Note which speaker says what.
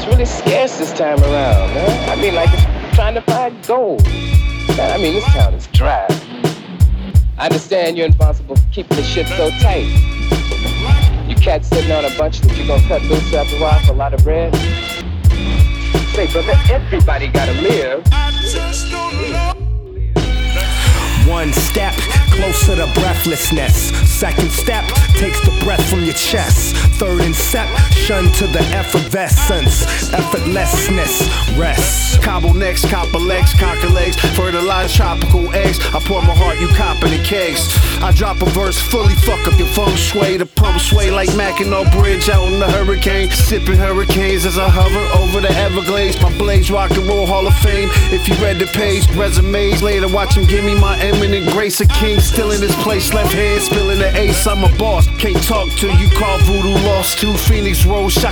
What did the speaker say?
Speaker 1: really scarce this time around, man. I mean, like it's trying to find gold. Man, I mean, this town is dry. I understand you're responsible for keeping the shit so tight. You cats sitting on a bunch that you're gonna cut loose after a while for a lot of bread. Say, brother, everybody gotta live. I just don't know.
Speaker 2: One step closer to breathlessness. Second step takes the breath from your chest. Third inception to the effervescence. Effortlessness, rest.
Speaker 3: Cobble necks, copper legs, cocker legs, fertilized tropical eggs. I pour my heart, you copping the cakes. I drop a verse fully, fuck up your feng shui. The pump sway like Mackinac Bridge out in the hurricane. Sipping hurricanes as I hover over the Everglades. My blades rock and roll Hall of Fame. If you read the page, resumes later, watch him give me my eminent grace. A king still in this place, left hand spilling the ace. I'm a boss, can't talk to you, call voodoo lost to Phoenix Rose.